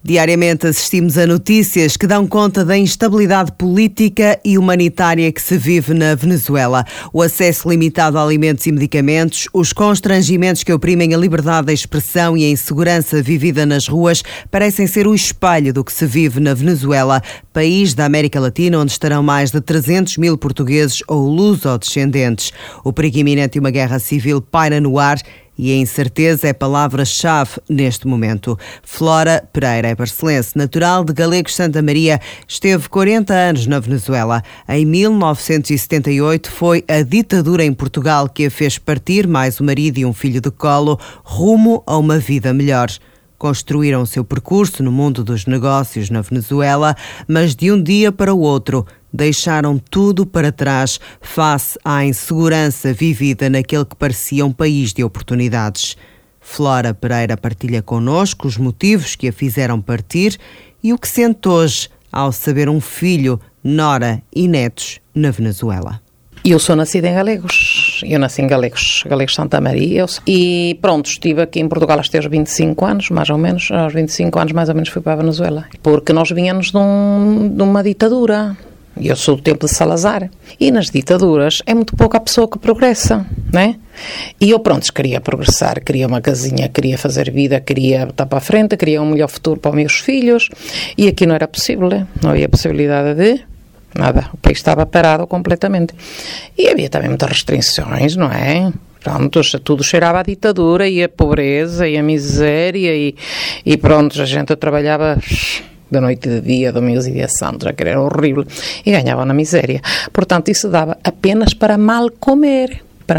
Diariamente assistimos a notícias que dão conta da instabilidade política e humanitária que se vive na Venezuela. O acesso limitado a alimentos e medicamentos, os constrangimentos que oprimem a liberdade de expressão e a insegurança vivida nas ruas parecem ser o espelho do que se vive na Venezuela, país da América Latina onde estarão mais de 300 mil portugueses ou luso-descendentes. O perigo iminente de uma guerra civil paira no ar e a incerteza é palavra-chave neste momento. Flora Pereira é barcelense, natural de Galegos Santa Maria, esteve 40 anos na Venezuela. Em 1978 foi a ditadura em Portugal que a fez partir, mais o marido e um filho de colo, rumo a uma vida melhor. Construíram o seu percurso no mundo dos negócios na Venezuela, mas de um dia para o outro deixaram tudo para trás face à insegurança vivida naquele que parecia um país de oportunidades. Flora Pereira partilha connosco os motivos que a fizeram partir e o que sente hoje ao saber um filho, nora e netos na Venezuela. Eu sou nascida em Galegos, eu nasci em Galegos Santa Maria, e pronto, estive aqui em Portugal até aos 25 anos, mais ou menos, aos 25 anos mais ou menos fui para a Venezuela, porque nós vínhamos de uma ditadura. Eu sou do tempo de Salazar, e nas ditaduras é muito pouca a pessoa que progressa, né? E eu, pronto, queria progressar, queria uma casinha, queria fazer vida, queria estar para a frente, queria um melhor futuro para os meus filhos, e aqui não era possível, não havia possibilidade de nada, o país estava parado completamente. E havia também muitas restrições, não é? Pronto, tudo cheirava a ditadura e a pobreza e a miséria e pronto, a gente trabalhava de noite e de dia, domingos e dias santos, que era horrível, e ganhava na miséria. Portanto, isso dava apenas para mal comer.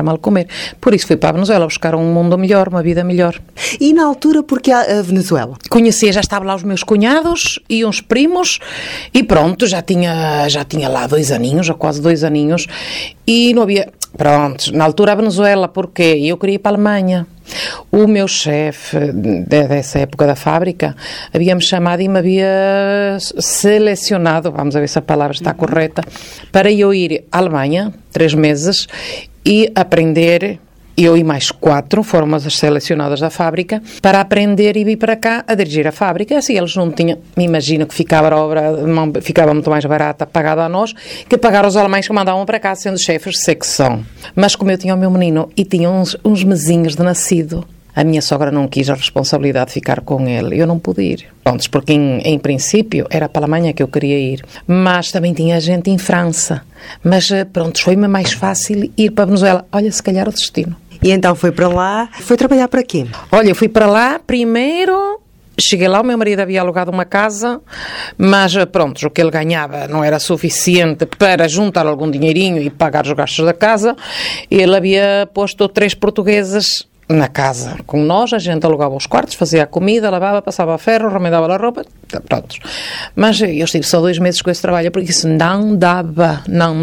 Por isso fui para a Venezuela buscar um mundo melhor, uma vida melhor. E na altura, porque a Venezuela? Conhecia, já estavam lá os meus cunhados e uns primos, e pronto, já tinha lá 2 aninhos, ou quase 2 aninhos, e não havia... Pronto, na altura a Venezuela, porque eu queria ir para a Alemanha. O meu chefe dessa época da fábrica havia-me chamado e me havia selecionado, vamos ver se a palavra está correta, para eu ir à Alemanha 3 meses e aprender. Eu e mais 4 fomos as selecionadas da fábrica para aprender e vir para cá a dirigir a fábrica. Assim eles não tinham, me imagino que ficava a obra ficava muito mais barata pagada a nós que pagar aos alemães que mandavam para cá sendo chefes de secção. Mas como eu tinha o meu menino e tinha uns mesinhos de nascido, a minha sogra não quis a responsabilidade de ficar com ele. Eu não pude ir. Pronto, porque em princípio era para a Alemanha que eu queria ir. Mas também tinha gente em França. Mas pronto, foi-me mais fácil ir para a Venezuela. Olha, se calhar o destino. E então foi para lá, foi trabalhar para quê? Olha, eu fui para lá primeiro, cheguei lá, o meu marido havia alugado uma casa, mas pronto, o que ele ganhava não era suficiente para juntar algum dinheirinho e pagar os gastos da casa. Ele havia posto 3 portugueses na casa com nós, a gente alugava os quartos, fazia a comida, lavava, passava a ferro, remendava a roupa, pronto. Mas eu estive só 2 meses com esse trabalho, porque isso não dava.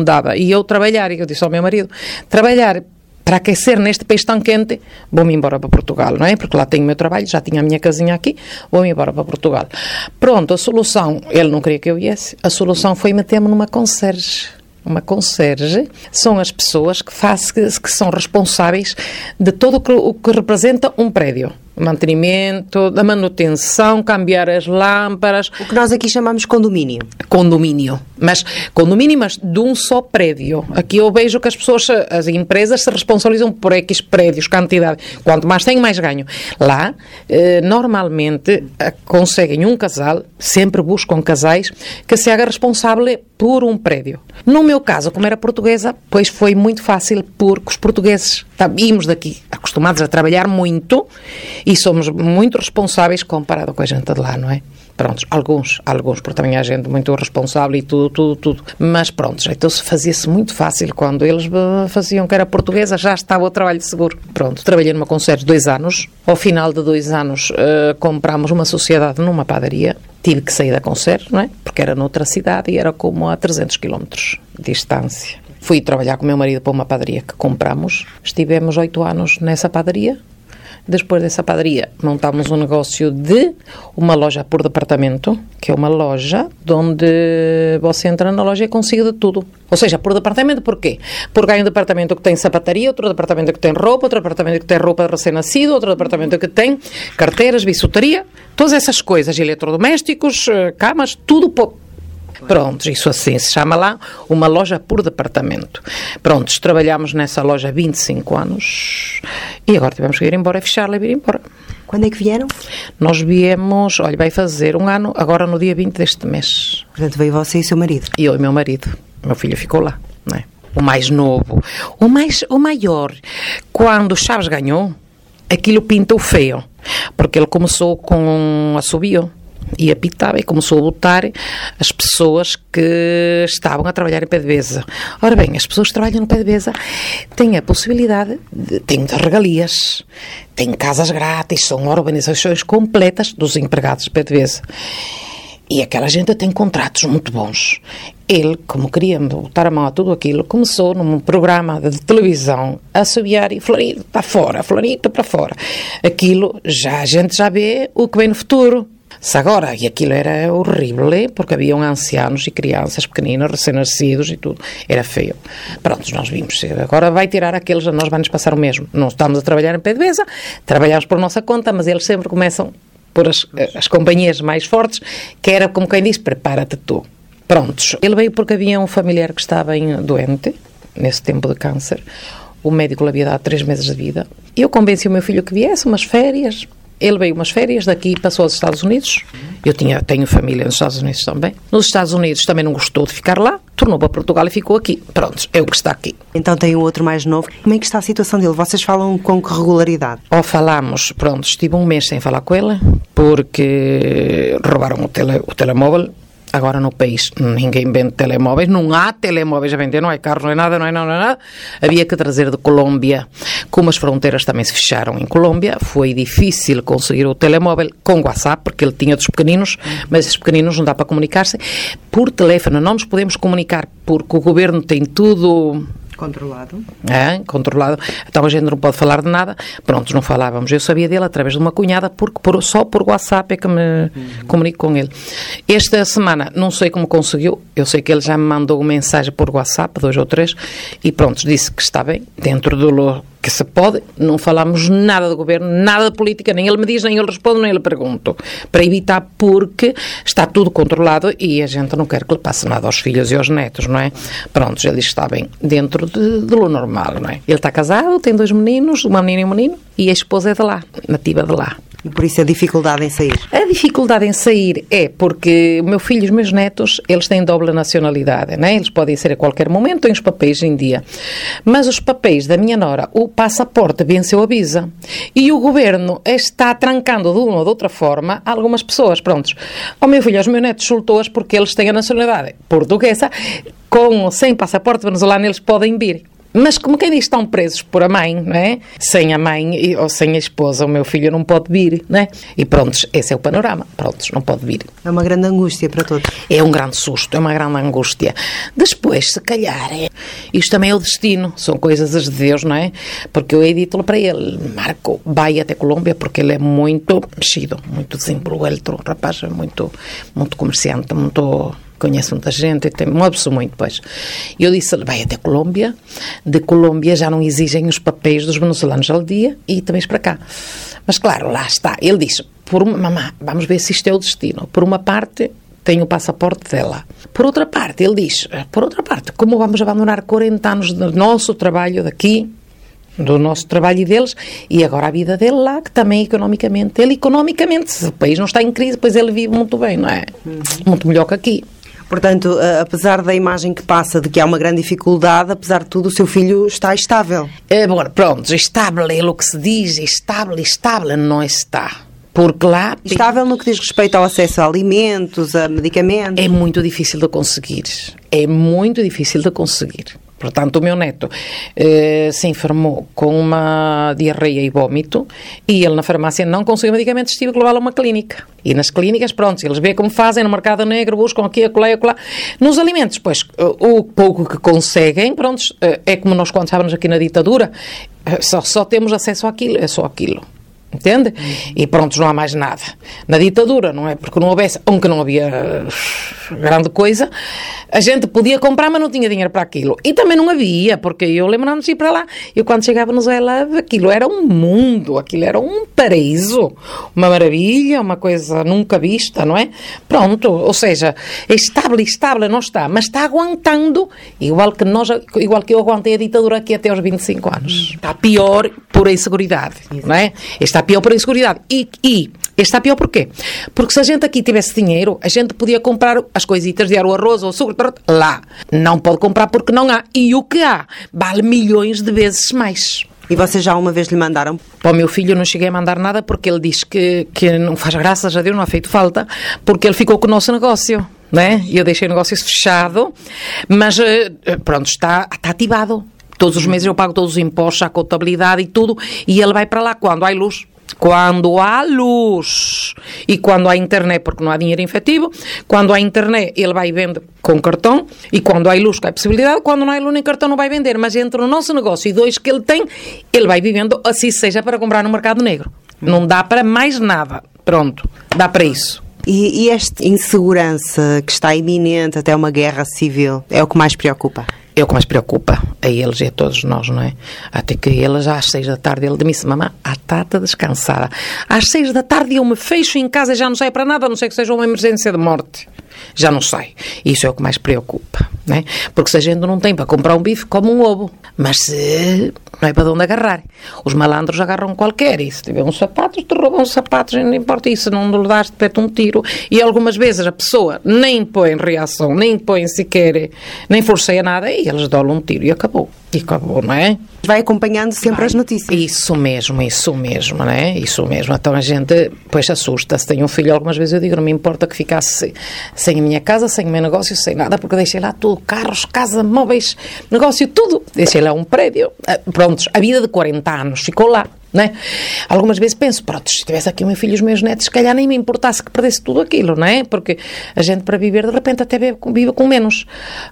E eu trabalhar, e eu disse ao meu marido, trabalhar para aquecer neste país tão quente, vou-me embora para Portugal, não é? Porque lá tenho o meu trabalho, já tinha a minha casinha aqui, vou-me embora para Portugal. Pronto, a solução, ele não queria que eu viesse, a solução foi meter-me numa conserge. Uma conserge são as pessoas que são responsáveis de todo o que representa um prédio. Mantenimento, da manutenção, cambiar as lâmpadas. O que nós aqui chamamos condomínio. Condomínio, mas de um só prédio. Aqui eu vejo que as empresas se responsabilizam por X prédios, quantidade. Quanto mais tem, mais ganho. Lá, normalmente, conseguem um casal, sempre buscam casais, que se haga responsável por um prédio. No meu caso, como era portuguesa, pois foi muito fácil, porque os portugueses íamos daqui acostumados a trabalhar muito e somos muito responsáveis comparado com a gente de lá, não é? Prontos, alguns, porque também há gente muito responsável e tudo. Mas pronto, então fazia-se muito fácil quando eles faziam que era portuguesa, já estava o trabalho seguro. Pronto, trabalhei numa conserje 2 anos. Ao final de 2 anos comprámos uma sociedade numa padaria. Tive que sair da conserje, não é? Porque era noutra cidade e era como a 300 km de distância. Fui trabalhar com o meu marido para uma padaria que compramos. Estivemos 8 anos nessa padaria. Depois dessa padaria, montámos um negócio de uma loja por departamento, que é uma loja onde você entra na loja e consiga de tudo. Ou seja, por departamento, porquê? Porque há um departamento que tem sapataria, outro departamento que tem roupa, outro departamento que tem roupa de recém-nascido, outro departamento que tem carteiras, bisuteria, todas essas coisas, eletrodomésticos, camas, tudo Prontos, isso assim se chama lá uma loja por departamento. Prontos, trabalhámos nessa loja há 25 anos e agora tivemos que ir embora, fechá-la e vir embora. Quando é que vieram? Nós viemos, olha, vai fazer um ano, agora no dia 20 deste mês. Portanto, veio você e seu marido? E eu e meu marido. Meu filho ficou lá, não é? O mais novo. O maior, quando o Chaves ganhou, aquilo pintou feio, porque ele começou com um assobio. E apitava e começou a botar as pessoas que estavam a trabalhar em PDVSA. Ora bem, as pessoas que trabalham no PDVSA têm a possibilidade, têm muitas regalias, têm casas grátis, são organizações completas dos empregados de PDVSA. E aquela gente tem contratos muito bons. Ele, como queria botar a mão a tudo aquilo, começou num programa de televisão a assobiar e Florido para fora, Florido para fora. Aquilo, a gente já vê o que vem no futuro. Se agora, e aquilo era horrível, porque haviam ancianos e crianças pequeninas, recém-nascidos e tudo, era feio. Pronto, nós vimos, agora vai tirar aqueles, a nós vai-nos passar o mesmo. Não estamos a trabalhar em PDVSA, trabalhamos por nossa conta, mas eles sempre começam por as companhias mais fortes, que era como quem diz, prepara-te tu. Prontos, ele veio porque havia um familiar que estava doente, nesse tempo de câncer, o médico lhe havia dado 3 meses de vida, e eu convenci o meu filho que viesse umas férias. Ele veio umas férias, daqui passou aos Estados Unidos. Eu tenho família nos Estados Unidos também. Nos Estados Unidos também não gostou de ficar lá, tornou para Portugal e ficou aqui. Pronto, é o que está aqui. Então tem um outro mais novo. Como é que está a situação dele? Vocês falam com que regularidade? Falamos, pronto, estive um mês sem falar com ele, porque roubaram o telemóvel. Agora no país ninguém vende telemóveis, não há telemóveis a vender, não é carro, não é nada, não é nada. Havia que trazer de Colômbia, como as fronteiras também se fecharam em Colômbia, foi difícil conseguir o telemóvel com WhatsApp, porque ele tinha dos pequeninos, mas esses pequeninos não dá para comunicar-se. Por telefone não nos podemos comunicar, porque o governo tem tudo... Controlado. Então a gente não pode falar de nada. Pronto, não falávamos. Eu sabia dele através de uma cunhada, porque só por WhatsApp é que me comunico com ele. Esta semana, não sei como conseguiu, eu sei que ele já me mandou uma mensagem por WhatsApp, 2 ou 3, e pronto, disse que está bem, dentro do que se pode, não falamos nada do governo, nada de política, nem ele me diz, nem ele responde, nem ele pergunto, para evitar, porque está tudo controlado e a gente não quer que lhe passe nada aos filhos e aos netos, não é? Pronto, ele diz que está bem, dentro do normal, não é? Ele está casado, tem 2 meninos, uma menina e um menino, e a esposa é de lá, nativa de lá. E por isso a dificuldade em sair? A dificuldade em sair é porque o meu filho e os meus netos, eles têm doble nacionalidade, né? Eles podem ser a qualquer momento, têm os papéis em dia. Mas os papéis da minha nora, o passaporte venceu a visa. E o governo está trancando de uma ou de outra forma algumas pessoas, prontos. O meu filho e os meus netos soltou-as porque eles têm a nacionalidade portuguesa, com ou sem passaporte venezuelano eles podem vir. Mas como quem diz, estão presos por a mãe, não é? Sem a mãe ou sem a esposa, o meu filho não pode vir, não é? E prontos, esse é o panorama. Prontos, não pode vir. É uma grande angústia para todos. É um grande susto, é uma grande angústia. Depois, se calhar, isto também é o destino, são coisas de Deus, não é? Porque eu edito-lhe para ele, Marco, vai até Colômbia, porque ele é muito mexido, muito desenvolvido, rapaz, muito comerciante, muito... conhece muita gente, tem uma pessoa muito, pois. Eu disse-lhe, vai até Colômbia, de Colômbia já não exigem os papéis dos venezuelanos ao dia e também para cá. Mas claro, lá está. Ele disse, mamãe, vamos ver se isto é o destino. Por uma parte, tenho o passaporte dela. Por outra parte, ele diz, como vamos abandonar 40 anos do nosso trabalho daqui, do nosso trabalho e deles, e agora a vida dele lá, que também economicamente, se o país não está em crise, pois ele vive muito bem, não é? Muito melhor que aqui. Portanto, apesar da imagem que passa de que há uma grande dificuldade, apesar de tudo, o seu filho está estável. Bom, pronto, estável é o que se diz, estável não está. Porque lá... Estável no que diz respeito ao acesso a alimentos, a medicamentos? É muito difícil de conseguir. Portanto, o meu neto se enfermou com uma diarreia e vómito e ele na farmácia não conseguiu medicamentos, tive que levá-lo a uma clínica. E nas clínicas, pronto, eles veem como fazem no mercado negro, buscam aqui, acolá. Nos alimentos, pois, o pouco que conseguem, pronto, é como nós quando estávamos aqui na ditadura, só temos acesso àquilo, é só aquilo. entende? E pronto, não há mais nada. Na ditadura, não é? Porque não houvesse, aunque não havia grande coisa, a gente podia comprar, mas não tinha dinheiro para aquilo. E também não havia, porque eu lembro-me de ir para lá, eu quando chegava a Venezuela, aquilo era um mundo, aquilo era um paraíso, uma maravilha, uma coisa nunca vista, não é? Pronto, ou seja, estável não está, mas está aguantando, igual que eu aguantei a ditadura aqui até aos 25 anos. Está pior por inseguridade, não é? Está pior por inseguridade. E está pior porquê? Porque se a gente aqui tivesse dinheiro, a gente podia comprar as coisitas de o arroz ou o suco lá. Não pode comprar porque não há. E o que há vale milhões de vezes mais. E vocês já uma vez lhe mandaram? Para o meu filho eu não cheguei a mandar nada porque ele diz que não faz, graças a Deus, não ha feito falta, porque ele ficou com o nosso negócio, né? Eu deixei o negócio fechado, mas pronto, está ativado. Todos os meses eu pago todos os impostos, a contabilidade e tudo, e ele vai para lá quando há luz. Quando há luz e quando há internet, porque não há dinheiro em efetivo, quando há internet ele vai vender com cartão, e quando há luz, que há possibilidade, quando não há luz nem cartão não vai vender, mas entre o nosso negócio e 2 que ele tem, ele vai vivendo, assim seja para comprar no mercado negro. Não dá para mais nada, pronto, dá para isso. E esta insegurança que está iminente até uma guerra civil é o que mais preocupa? É o que mais preocupa a eles e a todos nós, não é? Até que eles, às 6 da tarde, ele disse: mamãe, à tarde descansada. Às 6 da tarde eu me fecho em casa e já não saio para nada, a não ser que seja uma emergência de morte. Já não sai. Isso é o que mais preocupa, não é? Porque se a gente não tem para comprar um bife, come um ovo. Mas se não é para onde agarrar. Os malandros agarram qualquer. E se tiver uns sapatos, te roubam os sapatos, não importa isso. Não lhe dás de perto um tiro. E algumas vezes a pessoa nem põe reação, nem põe sequer, nem forceia nada, e eles dão um tiro e acabou. E acabou, não é? Vai acompanhando sempre as notícias. Isso mesmo, não é? Isso mesmo. Então a gente, pois, assusta-se. Tenho um filho, algumas vezes eu digo, não me importa que ficasse sem a minha casa, sem o meu negócio, sem nada, porque deixei lá tudo, carros, casa, móveis, negócio, tudo. Deixei lá um prédio. Prontos, a vida de 40 anos ficou lá. Não é? Algumas vezes penso, pronto, se tivesse aqui o meu filho e os meus netos, se calhar nem me importasse que perdesse tudo aquilo, não é? Porque a gente, para viver, de repente até vive com menos.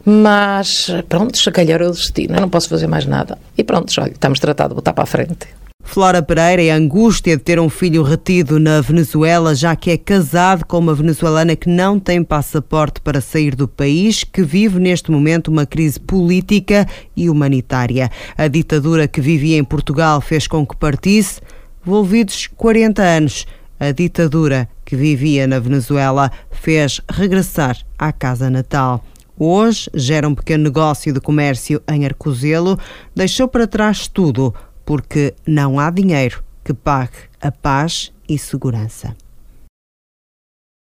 Mas, pronto, se calhar é o destino, eu não posso fazer mais nada. E pronto, olha, estamos tratados de botar para a frente. Flora Pereira é a angústia de ter um filho retido na Venezuela, já que é casado com uma venezuelana que não tem passaporte para sair do país, que vive neste momento uma crise política e humanitária. A ditadura que vivia em Portugal fez com que partisse, envolvidos 40 anos. A ditadura que vivia na Venezuela fez regressar à casa natal. Hoje gera um pequeno negócio de comércio em Arcozelo, deixou para trás tudo, porque não há dinheiro que pague a paz e segurança.